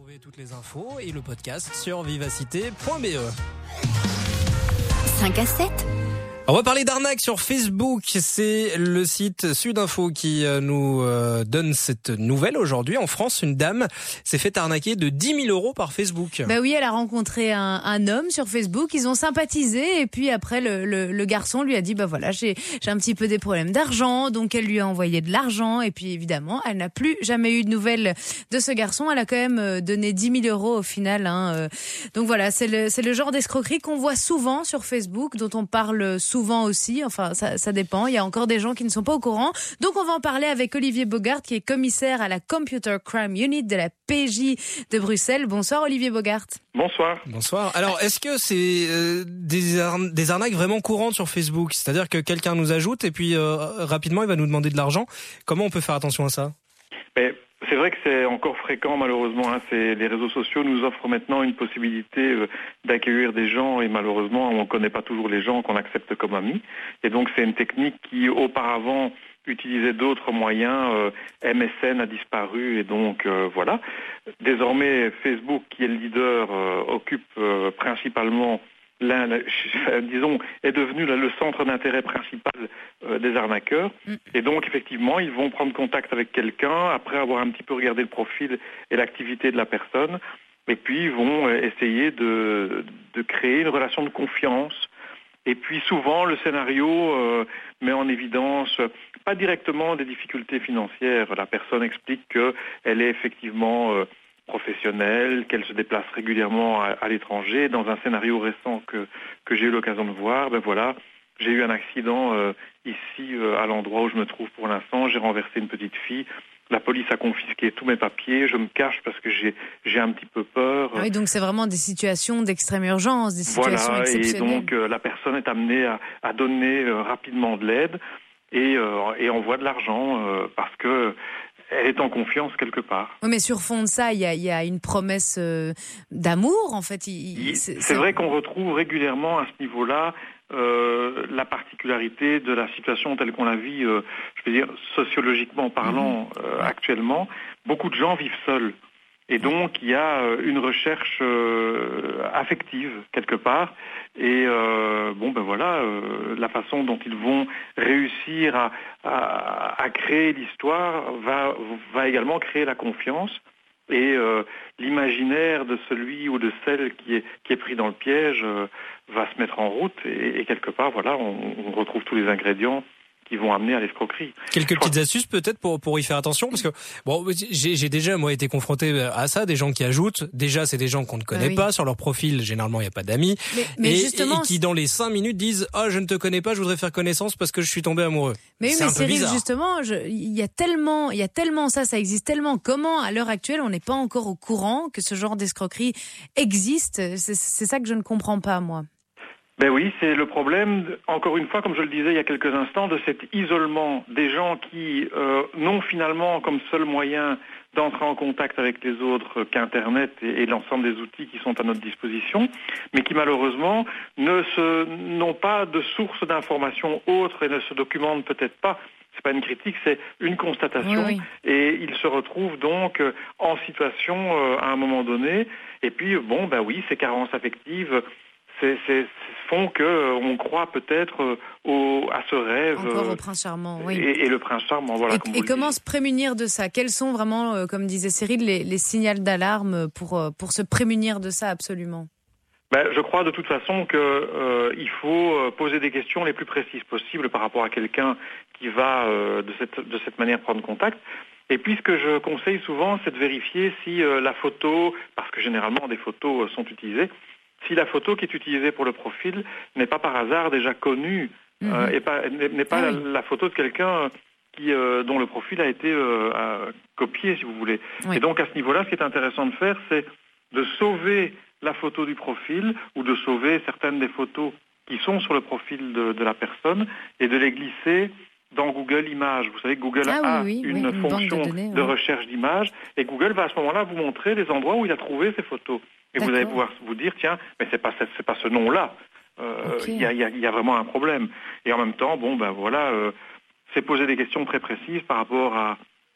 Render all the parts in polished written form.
Retrouvez toutes les infos et le podcast sur vivacité.be. 5 à 7. On va parler d'arnaque sur Facebook. C'est le site Sudinfo qui nous donne cette nouvelle aujourd'hui. En France, une dame s'est fait arnaquer de 10 000 € par Facebook. Bah oui, elle a rencontré un homme sur Facebook. Ils ont sympathisé et puis après le garçon lui a dit bah voilà, j'ai un petit peu des problèmes d'argent, donc elle lui a envoyé de l'argent et puis évidemment elle n'a plus jamais eu de nouvelles de ce garçon. Elle a quand même donné 10 000 € au final. Donc voilà, c'est le genre d'escroquerie qu'on voit souvent sur Facebook, dont on parle souvent aussi, enfin ça dépend, il y a encore des gens qui ne sont pas au courant. Donc on va en parler avec Olivier Bogart qui est commissaire à la Computer Crime Unit de la PJ de Bruxelles. Bonsoir Olivier Bogart. Bonsoir. Bonsoir. Alors est-ce que c'est des arnaques vraiment courantes sur Facebook ? C'est-à-dire que quelqu'un nous ajoute et puis rapidement il va nous demander de l'argent. Comment on peut faire attention à ça ? C'est vrai que c'est encore fréquent malheureusement. Les réseaux sociaux nous offrent maintenant une possibilité d'accueillir des gens et malheureusement on ne connaît pas toujours les gens qu'on accepte comme amis. Et donc c'est une technique qui auparavant utilisait d'autres moyens. MSN a disparu et donc voilà. Désormais Facebook qui est le leader occupe principalement est devenu le centre d'intérêt principal des arnaqueurs. Et donc, effectivement, ils vont prendre contact avec quelqu'un après avoir un petit peu regardé le profil et l'activité de la personne. Et puis, ils vont essayer de créer une relation de confiance. Et puis, souvent, le scénario met en évidence, pas directement des difficultés financières. La personne explique qu'elle est effectivement professionnelle, qu'elle se déplace régulièrement à l'étranger. Dans un scénario récent que j'ai eu l'occasion de voir, j'ai eu un accident ici à l'endroit où je me trouve pour l'instant. J'ai renversé une petite fille. La police a confisqué tous mes papiers. Je me cache parce que j'ai un petit peu peur. Ah oui, donc c'est vraiment des situations d'extrême urgence, des situations exceptionnelles. Et donc la personne est amenée à donner rapidement de l'aide et envoie de l'argent parce que elle est en confiance quelque part. Oui, mais sur fond de ça, il y a une promesse d'amour, en fait. C'est vrai qu'on retrouve régulièrement à ce niveau-là la particularité de la situation telle qu'on la vit, je veux dire, sociologiquement parlant actuellement. Beaucoup de gens vivent seuls. Et donc, il y a une recherche affective, quelque part. Et la façon dont ils vont réussir à créer l'histoire va également créer la confiance. Et l'imaginaire de celui ou de celle qui est pris dans le piège va se mettre en route. Et quelque part, on retrouve tous les ingrédients qui vont amener à l'escroquerie. Quelques petites astuces peut-être pour y faire attention, parce que j'ai déjà moi été confronté à ça, des gens qui ajoutent. Déjà, c'est des gens qu'on ne connaît pas sur leur profil. Généralement, il n'y a pas d'amis, mais justement, et qui dans les 5 minutes disent je ne te connais pas, je voudrais faire connaissance parce que je suis tombé amoureux. Mais Cyril, justement, il y a tellement ça existe tellement. Comment à l'heure actuelle on n'est pas encore au courant que ce genre d'escroquerie existe ? C'est ça que je ne comprends pas, moi. Ben oui, c'est le problème, encore une fois, comme je le disais il y a quelques instants, de cet isolement des gens qui n'ont finalement comme seul moyen d'entrer en contact avec les autres qu'Internet et l'ensemble des outils qui sont à notre disposition, mais qui malheureusement n'ont pas de source d'information autre et ne se documentent peut-être pas. C'est pas une critique, c'est une constatation. Oui. Et ils se retrouvent donc en situation à un moment donné. Et puis, ces carences affectives font qu'on croit peut-être à ce rêve. Encore au prince charmant, oui. Et le prince charmant, voilà. Et comment se prémunir de ça ? Quels sont vraiment, comme disait Cyril, les signaux d'alarme pour se prémunir de ça absolument ? Je crois de toute façon qu'il faut poser des questions les plus précises possibles par rapport à quelqu'un qui va de cette manière prendre contact. Et puis ce que je conseille souvent, c'est de vérifier si la photo, parce que généralement des photos sont utilisées, si la photo qui est utilisée pour le profil n'est pas par hasard déjà connue n'est pas la photo de quelqu'un dont le profil a été copié, si vous voulez. Oui. Et donc à ce niveau-là, ce qui est intéressant de faire, c'est de sauver la photo du profil ou de sauver certaines des photos qui sont sur le profil de la personne et de les glisser dans Google Images. Vous savez, Google a une fonction de recherche d'images et Google va à ce moment-là vous montrer les endroits où il a trouvé ces photos. Et vous allez pouvoir vous dire, tiens, mais c'est pas ce nom-là. Il y a vraiment un problème. Et en même temps, c'est poser des questions très précises par rapport à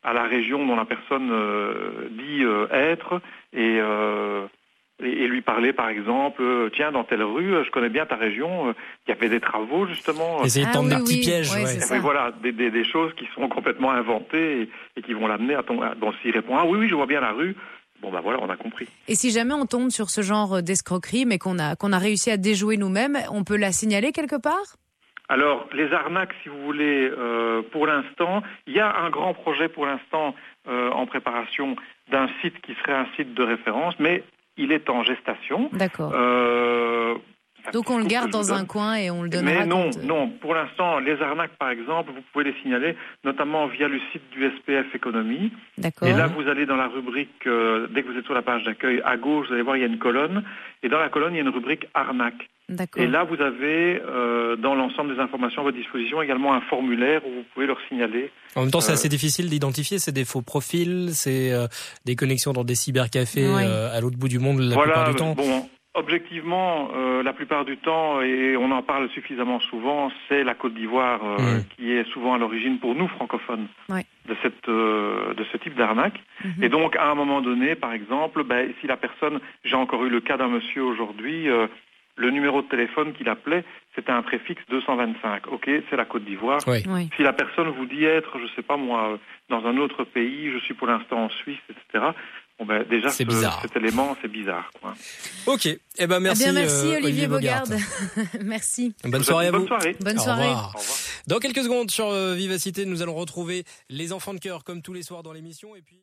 à la région dont la personne dit être et lui parler par exemple, tiens, dans telle rue, je connais bien ta région, il y avait des travaux justement. Essayer de tendre des petits pièges. Ouais, Mais voilà, des choses qui sont complètement inventées et qui vont l'amener à bon, s'il répond oui, je vois bien la rue. Bon ben voilà, on a compris. Et si jamais on tombe sur ce genre d'escroquerie, mais qu'on a réussi à déjouer nous-mêmes, on peut la signaler quelque part ? Alors, les arnaques, si vous voulez, pour l'instant, il y a un grand projet pour l'instant en préparation d'un site qui serait un site de référence, mais il est en gestation. D'accord. Donc on le garde dans un coin et on le donnera. Mais non. Pour l'instant, les arnaques, par exemple, vous pouvez les signaler, notamment via le site du SPF Économie. D'accord. Et là, vous allez dans la rubrique, dès que vous êtes sur la page d'accueil, à gauche, vous allez voir, il y a une colonne. Et dans la colonne, il y a une rubrique arnaque. D'accord. Et là, vous avez, dans l'ensemble des informations à votre disposition, également un formulaire où vous pouvez leur signaler. En même temps, c'est assez difficile d'identifier. C'est des faux profils, c'est des connexions dans des cybercafés à l'autre bout du monde la plupart du temps. Bon, objectivement, la plupart du temps, et on en parle suffisamment souvent, c'est la Côte d'Ivoire qui est souvent à l'origine pour nous francophones de ce type d'arnaque. Et donc, à un moment donné, par exemple, si la personne, j'ai encore eu le cas d'un monsieur aujourd'hui. Le numéro de téléphone qu'il appelait, c'était un préfixe 225. Ok, c'est la Côte d'Ivoire. Oui. Si la personne vous dit être, je sais pas moi, dans un autre pays, je suis pour l'instant en Suisse, etc. Bon déjà, cet élément, c'est bizarre, quoi. Ok. Eh ben merci. Merci Olivier Bogarde. Merci. Bonne soirée à vous. Bonne soirée. Bonne soirée. Au revoir. Dans quelques secondes sur Vivacité, nous allons retrouver les enfants de cœur comme tous les soirs dans l'émission et puis.